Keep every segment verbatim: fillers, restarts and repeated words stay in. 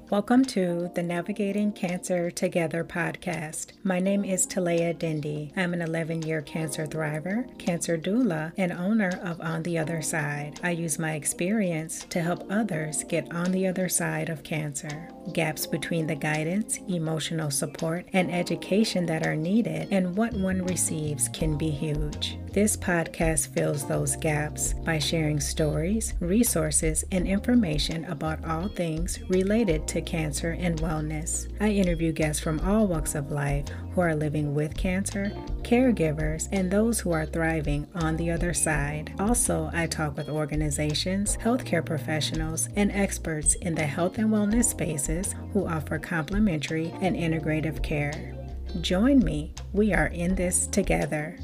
Welcome to the Navigating Cancer Together podcast. My name is Talea Dindy. I'm an eleven-year cancer thriver, cancer doula, and owner of On the Other Side. I use my experience to help others get on the other side of cancer. Gaps between the guidance, emotional support, and education that are needed and what one receives can be huge. This podcast fills those gaps by sharing stories, resources, and information about all things related to cancer and wellness. I interview guests from all walks of life who are living with cancer, caregivers, and those who are thriving on the other side. Also, I talk with organizations, healthcare professionals, and experts in the health and wellness spaces who offer complementary and integrative care. Join me. We are in this together.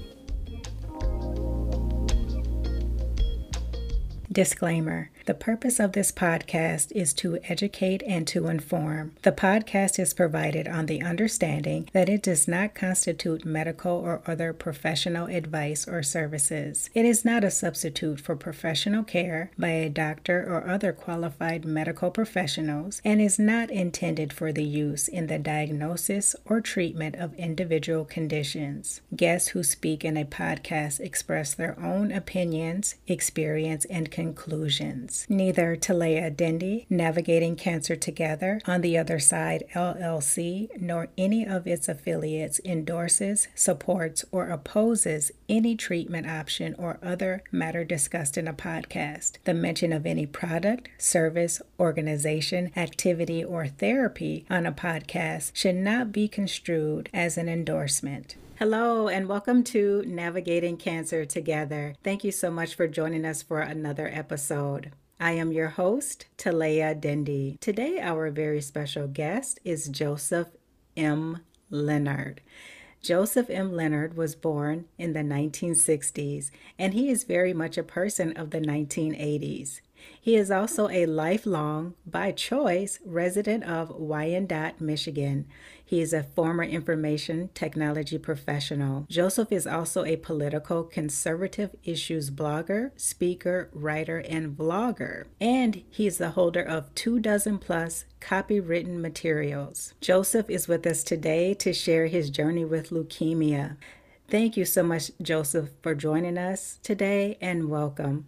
Disclaimer. The purpose of this podcast is to educate and to inform. The podcast is provided on the understanding that it does not constitute medical or other professional advice or services. It is not a substitute for professional care by a doctor or other qualified medical professionals and is not intended for the use in the diagnosis or treatment of individual conditions. Guests who speak in a podcast express their own opinions, experience, and conclusions. Neither Talea Dindy, Navigating Cancer Together, On the Other Side L L C, nor any of its affiliates endorses, supports, or opposes any treatment option or other matter discussed in a podcast. The mention of any product, service, organization, activity, or therapy on a podcast should not be construed as an endorsement. Hello and welcome to Navigating Cancer Together. Thank you so much for joining us for another episode. I am your host, Talea Dindy. Today, our very special guest is Joseph M. Leonard. Joseph M. Leonard was born in the nineteen sixties, and he is very much a person of the nineteen eighties. He is also a lifelong, by choice, resident of Wyandotte, Michigan. He is a former information technology professional. Joseph is also a political conservative issues blogger, speaker, writer, and vlogger. And he is the holder of two dozen plus copywritten materials. Joseph is with us today to share his journey with leukemia. Thank you so much, Joseph, for joining us today, and welcome.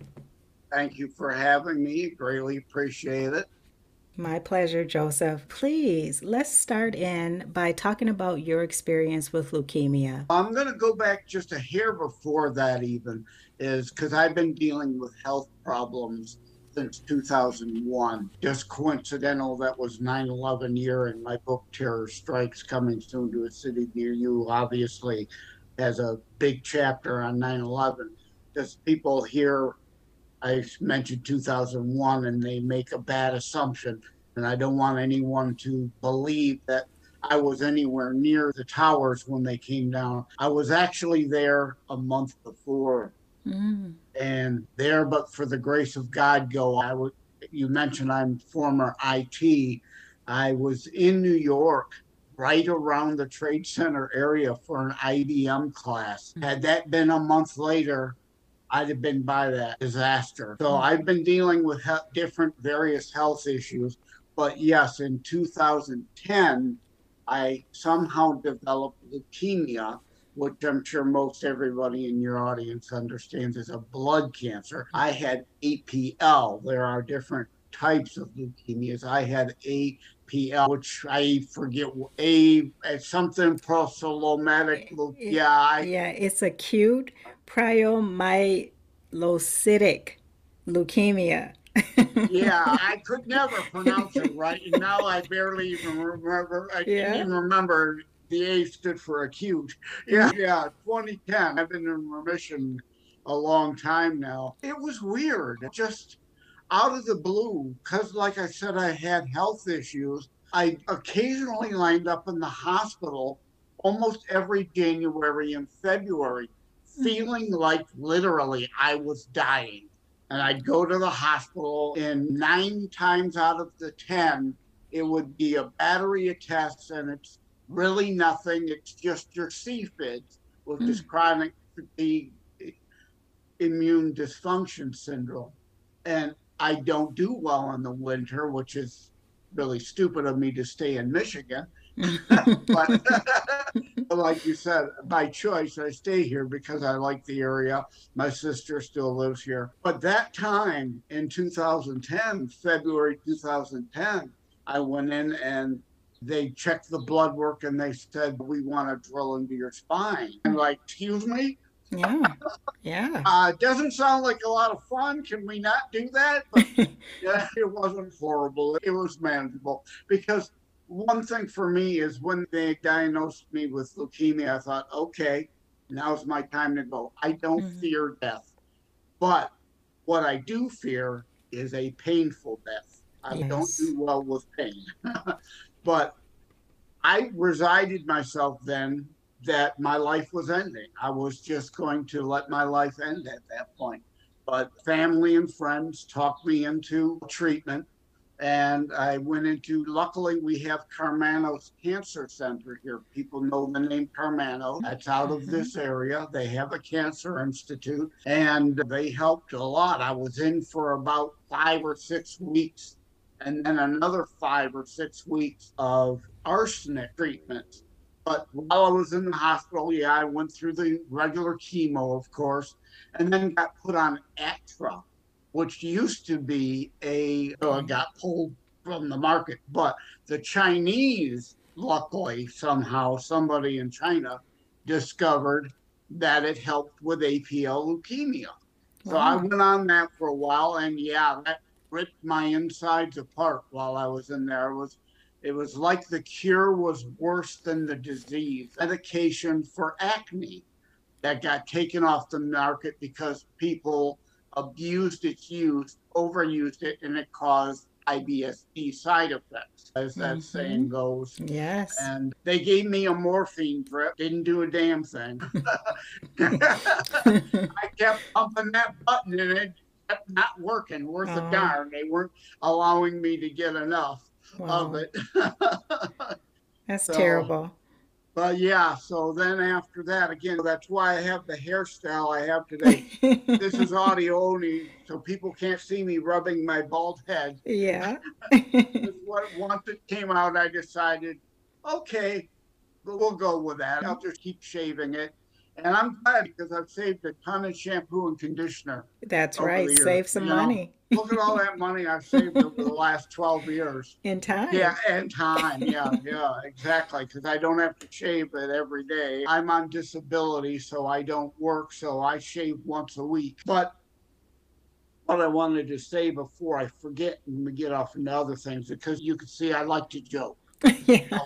Thank you for having me. Greatly appreciate it. My pleasure, Joseph. Please, let's start in by talking about your experience with leukemia. I'm going to go back just a hair before that even, is because I've been dealing with health problems since two thousand one. Just coincidental that was nine eleven year, and my book, Terror Strikes, Coming Soon to a City Near You, obviously has a big chapter on nine eleven. Just people hear I mentioned two thousand one and they make a bad assumption. And I don't want anyone to believe that I was anywhere near the towers when they came down. I was actually there a month before mm. and there, but for the grace of God, go. I would, you mentioned I'm former I T. I was in New York right around the Trade Center area for an I B M class. Mm. Had that been a month later, I'd have been by that disaster. So I've been dealing with he- different various health issues. But yes, in two thousand ten, I somehow developed leukemia, which I'm sure most everybody in your audience understands is a blood cancer. I had A P L. There are different types of leukemias. I had A P L, which I forget, A, something prostolomatic. Yeah, I, yeah, it's acute promyelocytic leukemia. Yeah, I could never pronounce it right. And now I barely even remember. I yeah. can't even remember the A stood for acute. Yeah, yeah, twenty ten. I've been in remission a long time now. It was weird. Just out of the blue, because like I said, I had health issues. I occasionally lined up in the hospital almost every January and February, feeling like literally I was dying. And I'd go to the hospital, and nine times out of the ten, it would be a battery of tests, and it's really nothing. It's just your C F I D, which mm. is chronic fatigue immune dysfunction syndrome. And I don't do well in the winter, which is really stupid of me to stay in Michigan. But like you said, by choice, I stay here because I like the area. My sister still lives here. But that time in two thousand ten, February two thousand ten, I went in and they checked the blood work and they said, we want to drill into your spine. I'm like, excuse me? Yeah. Yeah. Uh, doesn't sound like a lot of fun. Can we not do that? But yeah, it wasn't horrible. It was manageable because one thing for me is when they diagnosed me with leukemia, I thought, okay, now's my time to go. I don't Mhm. fear death, but what I do fear is a painful death. I don't Yes. do well with pain. But I resided myself then that my life was ending. I was just going to let my life end at that point. But family and friends talked me into treatment. And I went into, luckily, we have Carmano's Cancer Center here. People know the name Carmano. That's out of Mhm. this area. They have a cancer institute and they helped a lot. I was in for about five or six weeks and then another five or six weeks of arsenic treatment. But while I was in the hospital, yeah, I went through the regular chemo, of course, and then got put on Actra, which used to be a, uh, Okay. got pulled from the market. But the Chinese, luckily, somehow, somebody in China discovered that it helped with A P L leukemia. So I Wow. went on that for a while, and yeah, that ripped my insides apart while I was in there. It was it was like the cure was worse than the disease. Medication for acne that got taken off the market because people abused its use, overused it, and it caused I B S D side effects, as that Mm-hmm. saying goes. Yes. And they gave me a morphine drip, didn't do a damn thing. I kept pumping that button and it kept not working worth a Oh, darn. They weren't allowing me to get enough of wow. it. That's So, terrible. but yeah, so then after that, again, that's why I have the hairstyle I have today. This is audio only, so people can't see me rubbing my bald head. Yeah. What once it came out, I decided, okay, we'll go with that. I'll just keep shaving it. And I'm glad because I've saved a ton of shampoo and conditioner That's over right. the years. Save some You know, money look at all that money I've saved over the last twelve years. in Yeah, time. and time. Yeah, yeah, exactly. Because I don't have to shave it every day. I'm on disability, so I don't work. So I shave once a week. But what I wanted to say before I forget and we get off into other things, because you can see I like to joke. Yeah.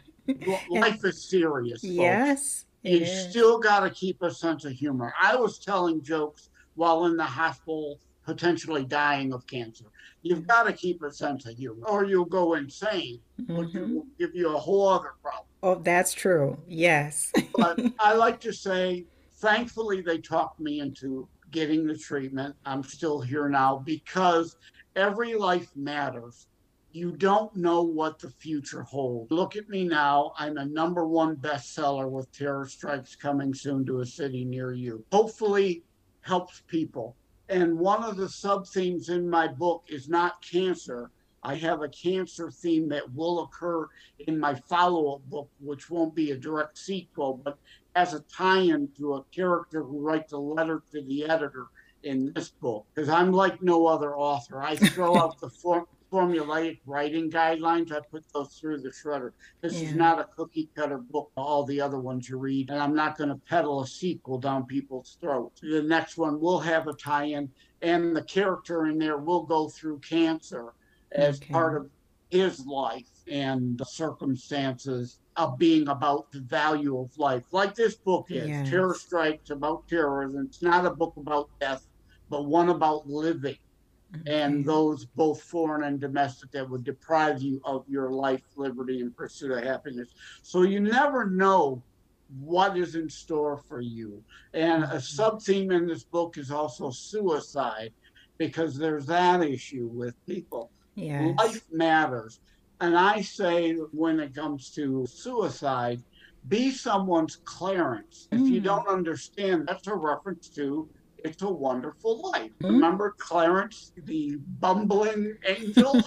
And Life is serious, folks. yes, it You is. still got to keep a sense of humor. I was telling jokes while in the hospital, potentially dying of cancer. You've got to keep a sense of humor, or you'll go insane, which Mm-hmm. will give you a whole other problem. Oh, that's true. Yes. But I like to say, thankfully, they talked me into getting the treatment. I'm still here now because every life matters. You don't know what the future holds. Look at me now. I'm a number one bestseller with Terror Strikes coming soon to a city near you. Hopefully, helps people. And one of the sub themes in my book is not cancer. I have a cancer theme that will occur in my follow-up book, which won't be a direct sequel, but as a tie-in to a character who writes a letter to the editor in this book. Because I'm like no other author. I throw out the for- formulaic writing guidelines. I put those through the shredder. This is Yeah. not a cookie cutter book, all the other ones you read, and I'm not going to peddle a sequel down people's throats. The next one will have a tie-in, and the character in there will go through cancer as Okay. part of his life and the circumstances of being about the value of life, like this book is. Terror Yes. Strikes about terrorism. It's not a book about death, but one about living and Okay. those both foreign and domestic that would deprive you of your life, liberty, and pursuit of happiness. So you never know what is in store for you. And a Mhm. sub theme in this book is also suicide, because there's that issue with people. Yes. Life matters. And I say when it comes to suicide, be someone's Clarence. If you Mm. don't understand, that's a reference to It's a Wonderful Life. Mm. Remember Clarence, the bumbling angel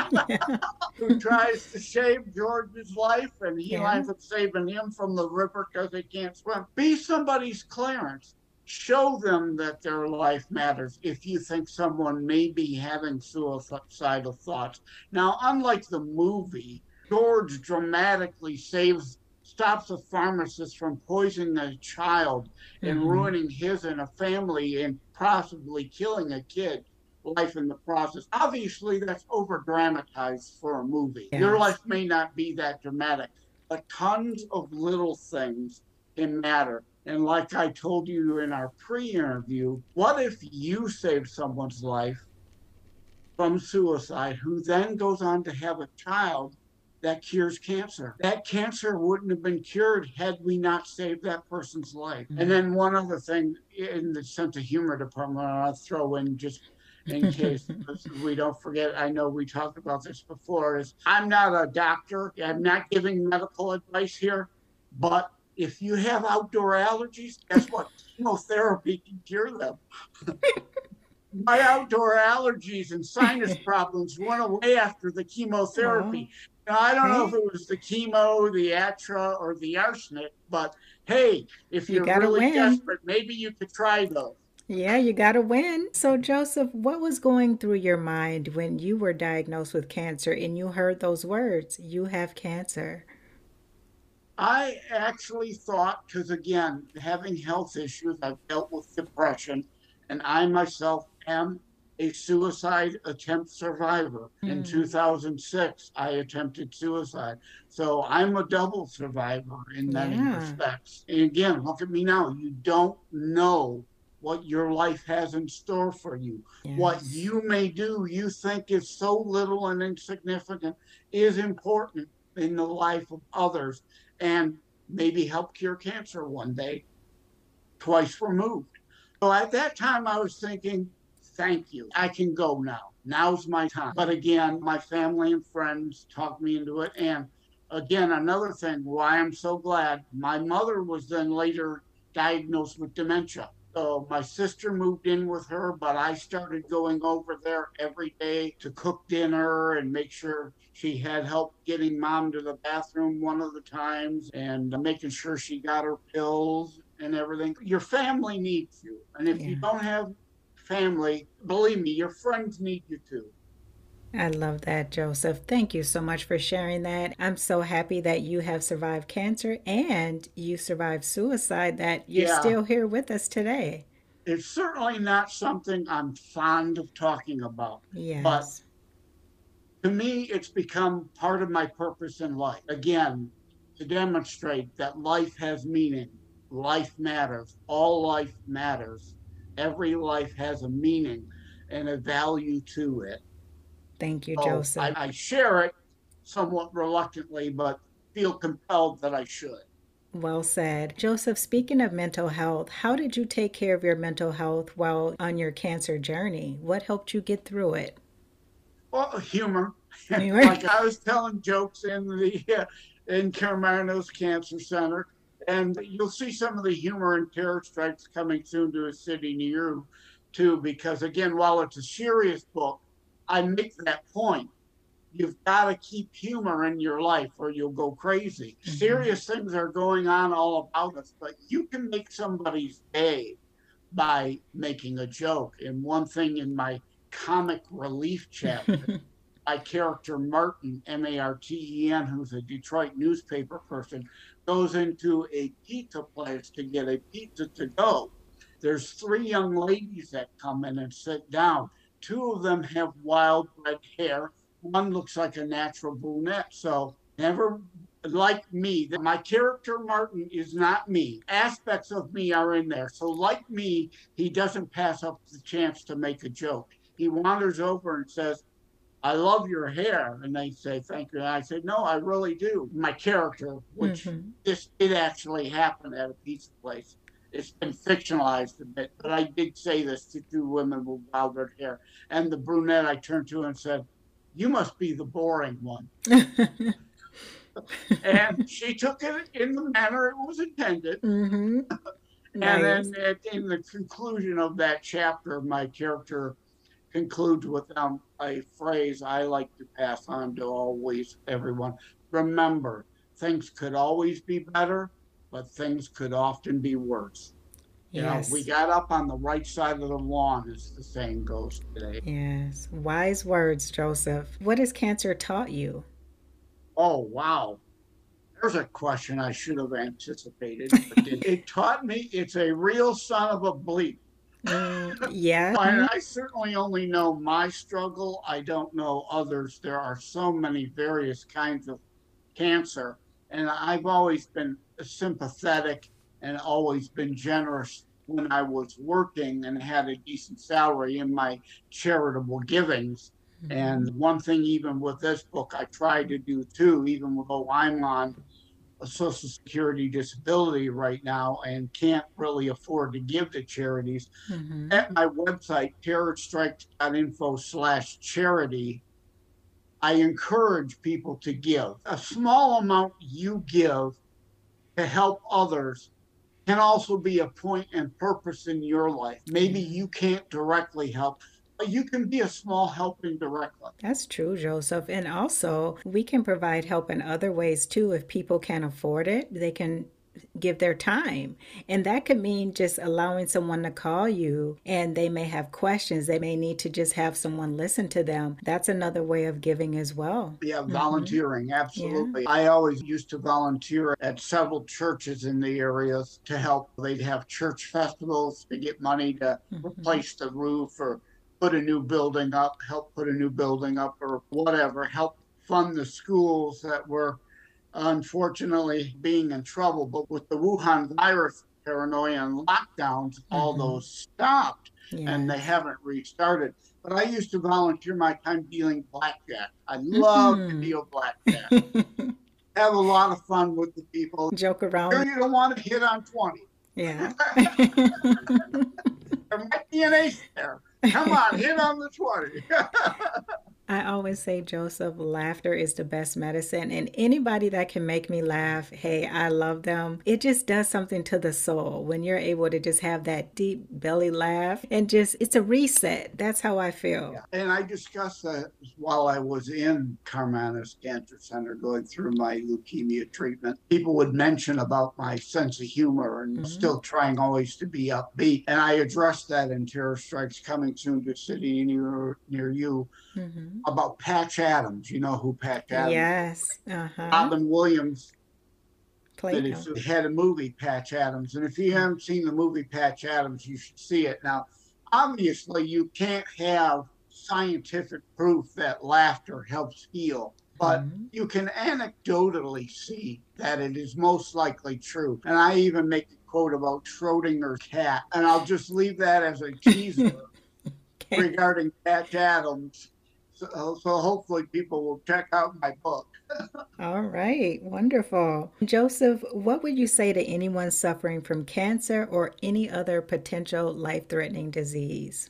who tries to save George's life, and he Yeah. winds up saving him from the river because he can't swim? Be somebody's Clarence. Show them that their life matters if you think someone may be having suicidal thoughts. Now, unlike the movie, George dramatically saves, stops a pharmacist from poisoning a child and Mm-hmm. ruining his and a family and possibly killing a kid life in the process. Obviously, that's over dramatized for a movie. Yes. Your life may not be that dramatic, but tons of little things can matter. And like I told you in our pre-interview, what if you save someone's life from suicide who then goes on to have a child that cures cancer? That cancer wouldn't have been cured had we not saved that person's life. Mm-hmm. And then one other thing in the sense of humor department, I'll throw in just in case we don't forget, I know we talked about this before, is I'm not a doctor. I'm not giving medical advice here, but if you have outdoor allergies, guess what? Chemotherapy can cure them. My outdoor allergies and sinus problems went away after the chemotherapy. Oh. Now, I don't hey. know if it was the chemo, the Atra, or the arsenic, but hey, if you're you really win. desperate, maybe you could try those. Yeah, you got to win. So, Joseph, what was going through your mind when you were diagnosed with cancer and you heard those words, you have cancer? I actually thought, because again, having health issues, I've dealt with depression, and I myself am a suicide attempt survivor. Mm. In two thousand six, I attempted suicide. So I'm a double survivor in many yeah. respects. And again, look at me now. You don't know what your life has in store for you. Yes. What you may do, you think is so little and insignificant, is important in the life of others, and maybe help cure cancer one day, twice removed. So at that time, I was thinking, thank you. I can go now. Now's my time. But again, my family and friends talked me into it. And again, another thing, why I'm so glad, my mother was then later diagnosed with dementia. So my sister moved in with her, but I started going over there every day to cook dinner and make sure she had help getting mom to the bathroom one of the times and making sure she got her pills and everything. Your family needs you. And if yeah. you don't have family, believe me, your friends need you too. I love that, Joseph. Thank you so much for sharing that. I'm so happy that you have survived cancer and you survived suicide, that you're yeah. still here with us today. It's certainly not something I'm fond of talking about. Yes. But to me, it's become part of my purpose in life. Again, to demonstrate that life has meaning. Life matters. All life matters. Every life has a meaning and a value to it. Thank you, so Joseph. I, I share it somewhat reluctantly, but feel compelled that I should. Well said. Joseph, speaking of mental health, how did you take care of your mental health while on your cancer journey? What helped you get through it? Well, humor. Like I was telling jokes in the uh, in Carmarnos Cancer Center, and you'll see some of the humor in Terror Strikes coming soon to a city near you, too, because again, while it's a serious book, I make that point. You've got to keep humor in your life or you'll go crazy. Mm-hmm. Serious things are going on all about us, but you can make somebody's day by making a joke. And one thing in my comic relief chapter, my character Martin, M A R T E N, who's a Detroit newspaper person, goes into a pizza place to get a pizza to go. There's three young ladies that come in and sit down. Two of them have wild red hair. One looks like a natural brunette. So never like me. My character, Martin, is not me. Aspects of me are in there. So like me, he doesn't pass up the chance to make a joke. He wanders over and says, I love your hair. And they say, thank you. And I said, no, I really do. My character, which mm-hmm. this did actually happen at a pizza place. It's been fictionalized a bit, but I did say this to two women with wild red hair. And the brunette I turned to and said, you must be the boring one. And she took it in the manner it was intended. Mm-hmm. And Nice. then at, in the conclusion of that chapter, my character concludes with um, a phrase I like to pass on to always everyone. Remember, things could always be better, but things could often be worse. You know, we Yes. got up on the right side of the lawn, as the saying goes today. Yes. Wise words, Joseph. What has cancer taught you? Oh, wow. There's a question I should have anticipated, but did. It taught me it's a real son of a bleep. Mm, yeah. And I certainly only know my struggle. I don't know others. There are so many various kinds of cancer. And I've always been sympathetic and always been generous when I was working and had a decent salary in my charitable givings. And Mhm. one thing, even with this book, I try to do too, even though I'm on a Social Security disability right now and can't really afford to give to charities. Mhm. At my website, terrorstrikes.info slash charity, I encourage people to give. A small amount you give to help others can also be a point and purpose in your life. Maybe Yeah. you can't directly help, but you can be a small help indirectly. That's true, Joseph. And also, we can provide help in other ways too. If people can't afford it, they can give their time. And that could mean just allowing someone to call you and they may have questions. They may need to just have someone listen to them. That's another way of giving as well. Yeah, Hmm. volunteering, Yeah. absolutely. I always used to volunteer at several churches in the areas to help. They'd have church festivals to get money to Hmm. replace the roof or put a new building up, help put a new building up, or whatever, help fund the schools that were unfortunately being in trouble. But with the Wuhan virus paranoia and lockdowns, all Hmm. those stopped and they Yes. haven't restarted. But I used to volunteer my time dealing blackjack. I love to Hmm. deal blackjack. Have a lot of fun with the people. Joke around. Sure, you don't want to hit on twenty. Yeah. There might be an ace there. Come on, hit on the twenty. I always say, Joseph, laughter is the best medicine. And anybody that can make me laugh, hey, I love them. It just does something to the soul when you're able to just have that deep belly laugh and just, it's a reset. That's how I feel. Yeah. And I discussed that while I was in Carmanis Cancer Center going through my leukemia treatment. People would mention about my sense of humor and Hmm. still trying always to be upbeat. And I addressed that in Terror Strikes Coming Soon to a City near, near you Hmm. about Patch Adams. You know who Patch Adams is. Yes. Uh huh. Robin Williams Played that him. he had a movie, Patch Adams. And if you haven't seen the movie Patch Adams, you should see it. Now, obviously, you can't have scientific proof that laughter helps heal, but Hmm. you can anecdotally see that it is most likely true. And I even make a quote about Schrodinger's cat, and I'll just leave that as a teaser Okay. regarding Patch Adams. So, so hopefully people will check out my book. All right. Wonderful. Joseph, what would you say to anyone suffering from cancer or any other potential life threatening disease?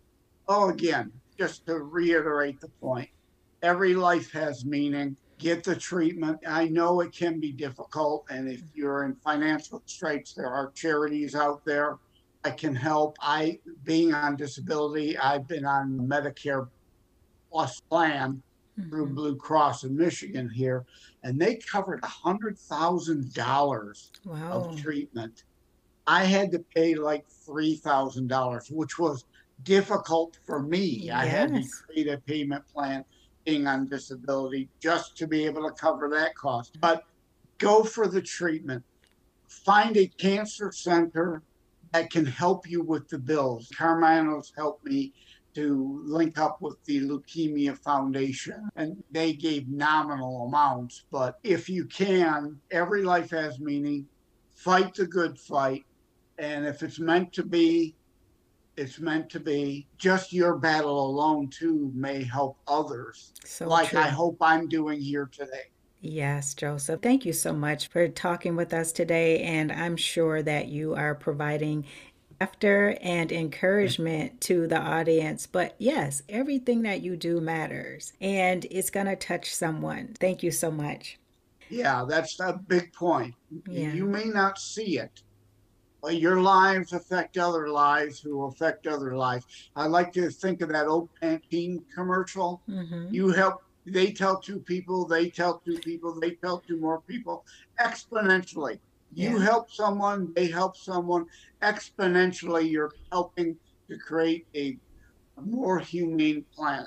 Oh, again, just to reiterate the point, every life has meaning. Get the treatment. I know it can be difficult. And if you're in financial straits, there are charities out there that can help. I, being on disability, I've been on Medicare Plus plan through Hmm. Blue Cross in Michigan here, and they covered one hundred thousand dollars of Wow. treatment. I had to pay like three thousand dollars, which was difficult for me. I had to Yes. create a payment plan being on disability just to be able to cover that cost. But go for the treatment. Find a cancer center that can help you with the bills. Carmanos helped me to link up with the Leukemia Foundation, and they gave nominal amounts. But if you can, every life has meaning. Fight the good fight. And if it's meant to be, it's meant to be. Just your battle alone, too, may help others, So like I true. hope I'm doing here today. Yes, Joseph. Thank you so much for talking with us today. And I'm sure that you are providing laughter and encouragement to the audience. But yes, everything that you do matters and it's going to touch someone. Thank you so much. Yeah, that's a big point. Yeah. You may not see it, Uh, Your lives affect other lives who affect other lives. I like to think of that old Pantene commercial. Mm-hmm. You help, they tell two people, they tell two people, they tell two more people exponentially. You Yeah. help someone, they help someone exponentially. You're helping to create a more humane planet.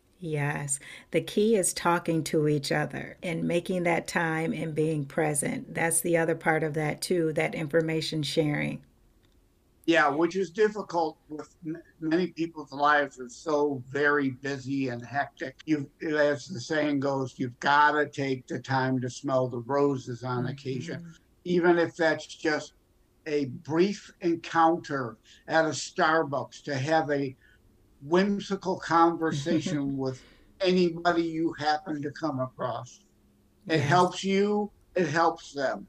Yes. The key is talking to each other and making that time and being present. That's the other part of that, too, that information sharing. Yeah, which is difficult with m- many people's lives are so very busy and hectic. You, as the saying goes, you've got to take the time to smell the roses on occasion, Mm-hmm. even if that's just a brief encounter at a Starbucks to have a whimsical conversation with anybody you happen to come across. It Yes. helps you, it helps them.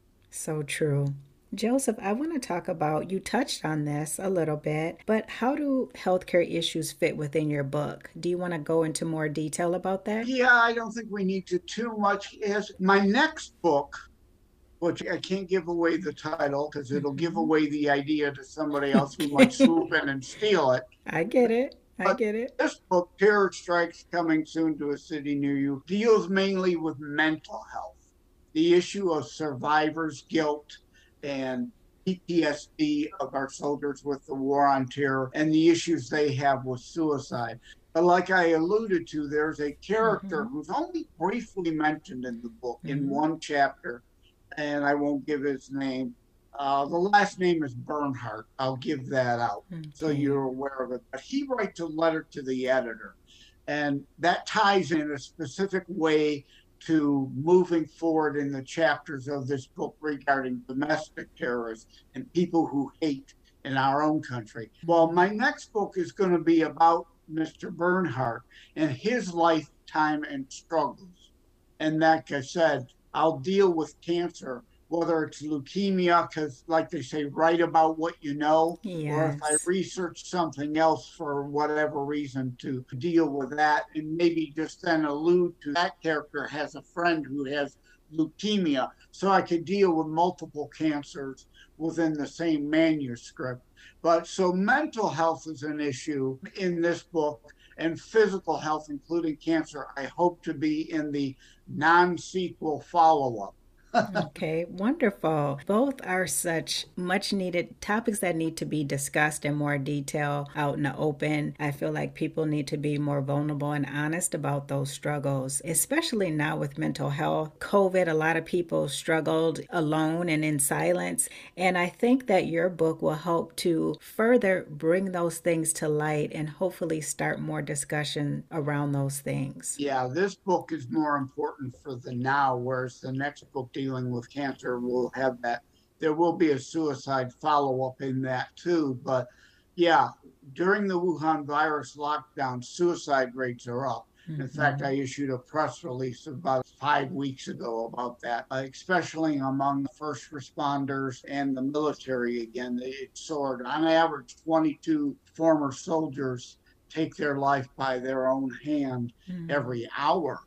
So true. Joseph, I want to talk about, you touched on this a little bit, but how do healthcare issues fit within your book? Do you want to go into more detail about that? Yeah, I don't think we need to too much. As my next book, which I can't give away the title because it'll give Mm-hmm. away the idea to somebody else who might Okay. swoop in and steal it. I get it. I But get it. this book, Terror Strikes Coming Soon to a City Near You, deals mainly with mental health, the issue of survivors' guilt and P T S D of our soldiers with the war on terror and the issues they have with suicide. But like I alluded to, there's a character Mm-hmm. who's only briefly mentioned in the book in Mm-hmm. one chapter, and I won't give his name. Uh, the last name is Bernhardt. I'll give that out so Okay. you're aware of it. But he writes a letter to the editor, and that ties in a specific way to moving forward in the chapters of this book regarding domestic terrorists and people who hate in our own country. Well, my next book is going to be about mister Bernhardt and his lifetime and struggles. And like I said, I'll deal with cancer, whether it's leukemia, because, like they say, write about what you know, or if I Yes. research something else for whatever reason to deal with that, and maybe just then allude to that character has a friend who has leukemia, so I could deal with multiple cancers within the same manuscript. But so mental health is an issue in this book, and physical health, including cancer, I hope to be in the non sequel follow up. Okay, wonderful. Both are such much needed topics that need to be discussed in more detail out in the open. I feel like people need to be more vulnerable and honest about those struggles, especially now with mental health. COVID, a lot of people struggled alone and in silence. And I think that your book will help to further bring those things to light and hopefully start more discussion around those things. Yeah, this book is more important for the now, whereas the next book dealing with cancer will have that. There will be a suicide follow up in that too. But yeah, during the Wuhan virus lockdown, suicide rates are up. In fact, I Hmm. issued a press release about five weeks ago about that, uh, especially among first responders and the military. Again, it soared. On average, twenty-two former soldiers take their life by their own hand Mm. every hour.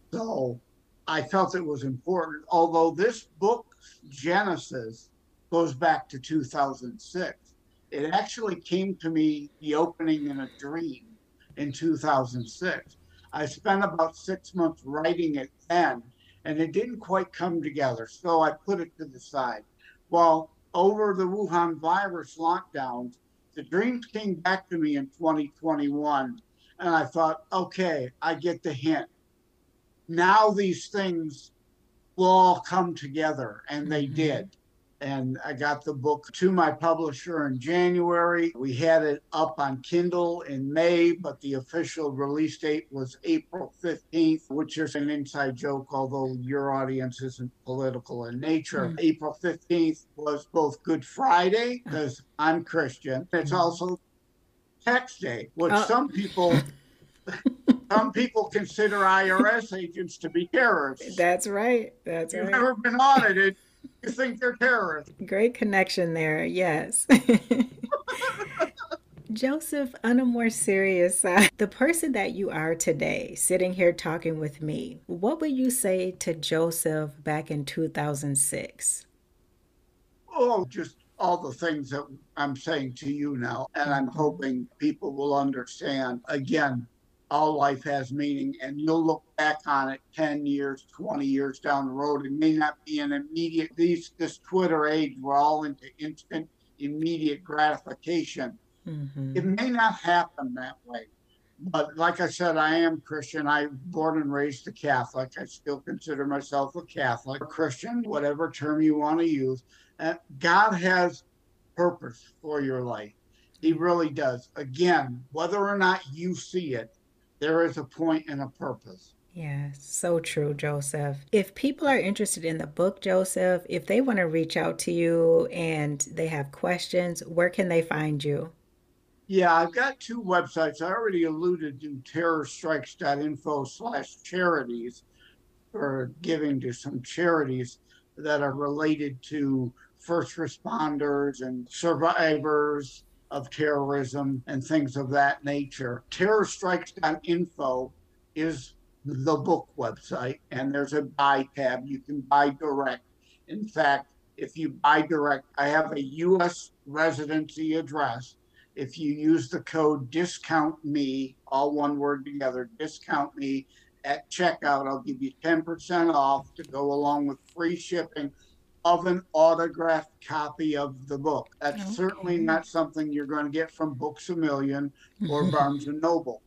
So I felt it was important, although this book's genesis goes back to two thousand six. It actually came to me, the opening in a dream in two thousand six. I spent about six months writing it then, and it didn't quite come together. So I put it to the side. Well, over the Wuhan virus lockdowns, the dreams came back to me in twenty twenty-one, and I thought, okay, I get the hint. Now these things will all come together, and they Hmm. did. And I got the book to my publisher in January. We had it up on Kindle in May, but the official release date was April fifteenth, which is an inside joke, although your audience isn't political in nature. Mm. April fifteenth was both Good Friday, because I'm Christian. It's Mhm. also tax day, which Oh, some people some people consider I R S agents to be terrorists. that's right. That's If you've right. ever been audited, you think they're terrorists. Great connection there. Yes. Joseph, on a more serious side, the person that you are today, sitting here talking with me, what would you say to Joseph back in two thousand six? Oh, just all the things that I'm saying to you now. And I'm Mhm. hoping people will understand. Again, all life has meaning, and you'll look back on it ten years, twenty years down the road. It may not be an immediate, these, this Twitter age, we're all into instant, immediate gratification. It Mhm. may not happen that way. But like I said, I am Christian. I was born and raised a Catholic. I still consider myself a Catholic, Christian, whatever term you want to use. And God has purpose for your life. He really does. Again, whether or not you see it, there is a point and a purpose. Yes, so true, Joseph. If people are interested in the book, Joseph, if they want to reach out to you and they have questions, where can they find you? Yeah, I've got two websites. I already alluded to terrorstrikes.info slash charities for giving to some charities that are related to first responders and survivors of terrorism and things of that nature. terrorstrikes.info is the book website, and there's a buy tab. You can buy direct. In fact, if you buy direct, I have a U S residency address. If you use the code discount me, all one word together, discount me at checkout, I'll give you ten percent off to go along with free shipping of an autographed copy of the book. That's certainly Okay. not something you're going to get from Books a Million or Barnes and Noble.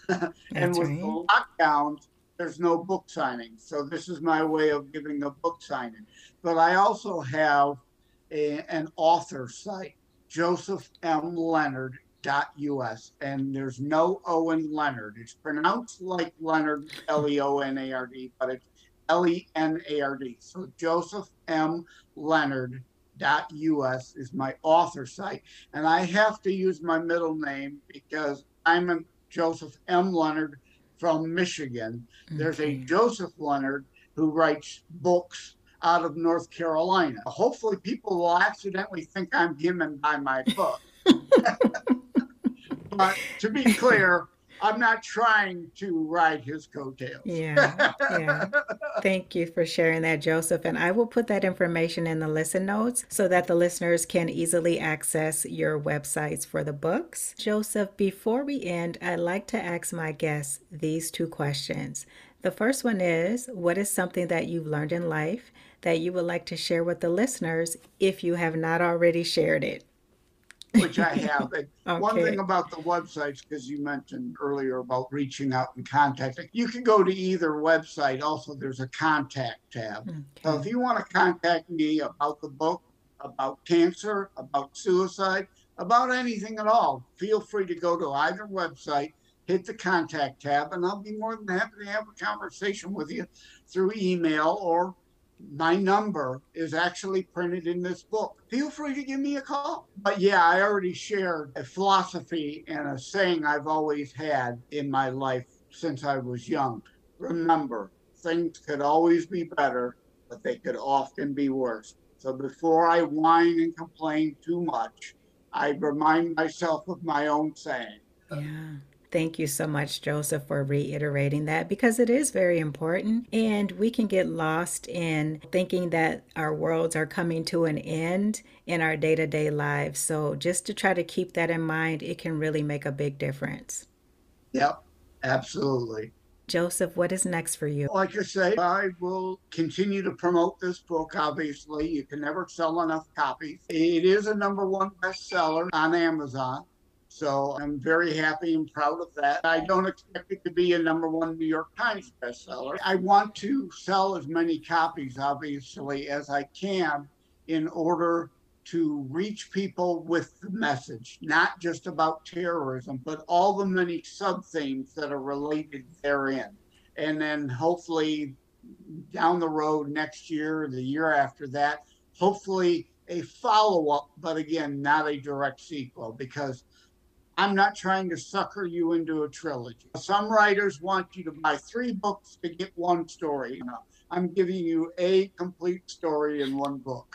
And That's with right. the lockdowns, there's no book signing. So this is my way of giving a book signing. But I also have a, an author site, Joseph M. Leonard dot U S, and there's no O in Leonard. It's pronounced like Leonard, L E O N A R D, but it's L E N A R D. So Joseph M. Leonard dot U S is my author site. And I have to use my middle name because I'm an Joseph M. Leonard from Michigan. There's a Okay. Joseph Leonard who writes books out of North Carolina. Hopefully, people will accidentally think I'm him and buy my book. But to be clear, I'm not trying to ride his coattails. Yeah, yeah. Thank you for sharing that, Joseph. And I will put that information in the listen notes so that the listeners can easily access your websites for the books. Joseph, before we end, I'd like to ask my guests these two questions. The first one is, what is something that you've learned in life that you would like to share with the listeners if you have not already shared it? Which I have. And one thing Okay. about the websites, because you mentioned earlier about reaching out and contacting, you can go to either website. Also, there's a contact tab. So Okay. if you want to contact me about the book, about cancer, about suicide, about anything at all, feel free to go to either website, hit the contact tab, and I'll be more than happy to have a conversation with you through email, or my number is actually printed in this book. Feel free to give me a call. But yeah, I already shared a philosophy and a saying I've always had in my life since I was young. Remember, things could always be better, but they could often be worse. So before I whine and complain too much, I remind myself of my own saying. Yeah. Thank you so much, Joseph, for reiterating that because it is very important. And we can get lost in thinking that our worlds are coming to an end in our day to day lives. So, just to try to keep that in mind, it can really make a big difference. Yep, absolutely. Joseph, what is next for you? Like I say, I will continue to promote this book. Obviously, you can never sell enough copies. It is a number one bestseller on Amazon. So I'm very happy and proud of that. I don't expect it to be a number one New York Times bestseller. I want to sell as many copies, obviously, as I can in order to reach people with the message, not just about terrorism, but all the many sub themes that are related therein. And then hopefully down the road next year, the year after that, hopefully a follow up, but again, not a direct sequel, because I'm not trying to sucker you into a trilogy. Some writers want you to buy three books to get one story. You know, I'm giving you a complete story in one book.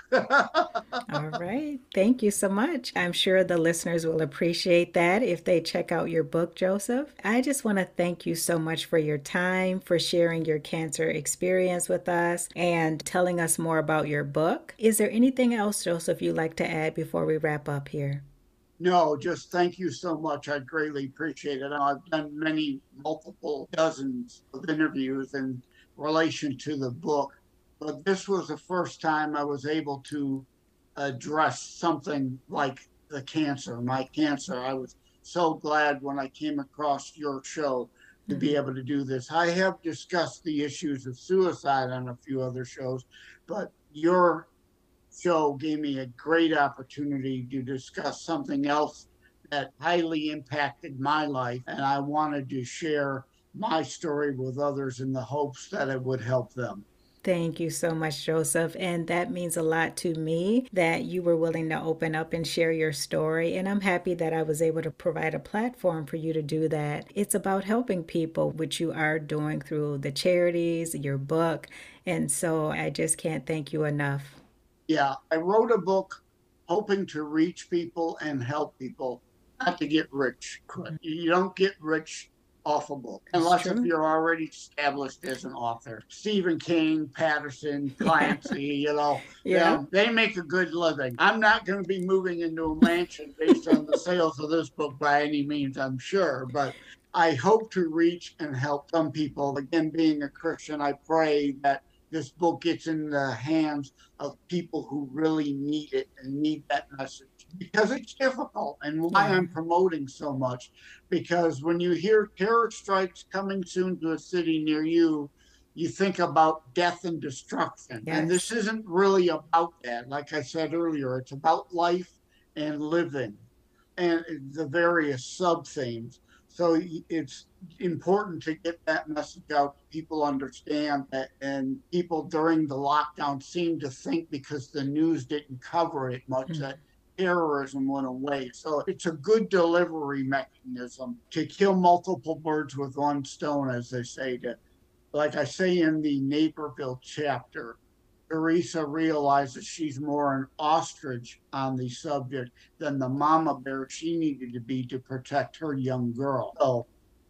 All right. Thank you so much. I'm sure the listeners will appreciate that if they check out your book, Joseph. I just want to thank you so much for your time, for sharing your cancer experience with us, and telling us more about your book. Is there anything else, Joseph, you'd like to add before we wrap up here? No, just thank you so much. I greatly appreciate it. I've done many, multiple dozens of interviews in relation to the book, but this was the first time I was able to address something like the cancer, my cancer. I was so glad when I came across your show to be able to do this. I have discussed the issues of suicide on a few other shows, but your show gave me a great opportunity to discuss something else that highly impacted my life. And I wanted to share my story with others in the hopes that it would help them. Thank you so much, Joseph. And that means a lot to me that you were willing to open up and share your story. And I'm happy that I was able to provide a platform for you to do that. It's about helping people, which you are doing through the charities, your book. And so I just can't thank you enough. Yeah, I wrote a book hoping to reach people and help people, not to get rich. You don't get rich off a book unless if you're already established as an author. Stephen King, Patterson, Clancy, you know, Yeah. they, they make a good living. I'm not going to be moving into a mansion based on the sales of this book by any means, I'm sure, but I hope to reach and help some people. Again, being a Christian, I pray that this book gets in the hands of people who really need it and need that message, because it's difficult, and why I'm promoting so much, because when you hear terror strikes coming soon to a city near you, you think about death and destruction. Yes. And this isn't really about that. Like I said earlier, it's about life and living and the various sub-themes. So it's important to get that message out. People understand that, and people during the lockdown seem to think because the news didn't cover it much mm-hmm. that terrorism went away. So it's a good delivery mechanism to kill multiple birds with one stone, as they say. To, like I say in the Naperville chapter, Teresa realizes she's more an ostrich on the subject than the mama bear she needed to be to protect her young girl. So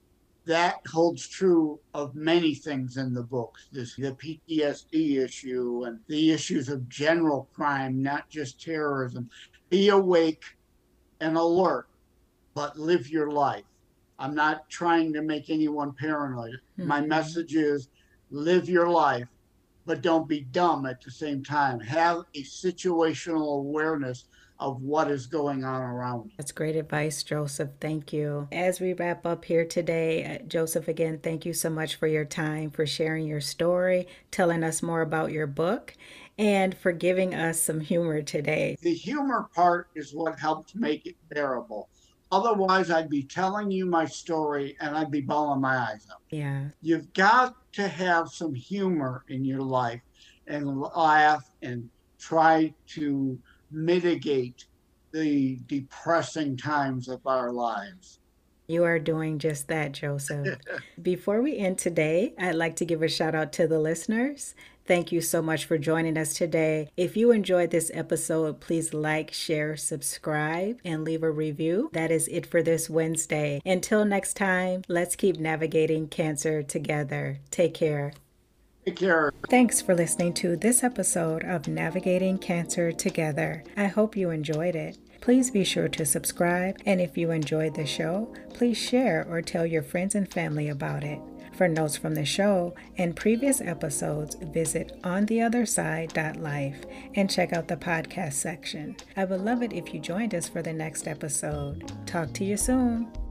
that holds true of many things in the books. This the P T S D issue and the issues of general crime, not just terrorism. Be awake and alert, but live your life. I'm not trying to make anyone paranoid. Mm-hmm. My message is live your life, but don't be dumb at the same time. Have a situational awareness of what is going on around you. That's great advice, Joseph. Thank you. As we wrap up here today, Joseph, again, thank you so much for your time, for sharing your story, telling us more about your book, and for giving us some humor today. The humor part is what helps make it bearable. Otherwise, I'd be telling you my story and I'd be bawling my eyes out. Yeah. You've got to have some humor in your life and laugh and try to mitigate the depressing times of our lives. You are doing just that, Joseph. Before we end today, I'd like to give a shout out to the listeners. Thank you so much for joining us today. If you enjoyed this episode, please like, share, subscribe, and leave a review. That is it for this Wednesday. Until next time, let's keep navigating cancer together. Take care. Take care. Thanks for listening to this episode of Navigating Cancer Together. I hope you enjoyed it. Please be sure to subscribe, and if you enjoyed the show, please share or tell your friends and family about it. For notes from the show and previous episodes, visit on the other side dot life and check out the podcast section. I would love it if you joined us for the next episode. Talk to you soon.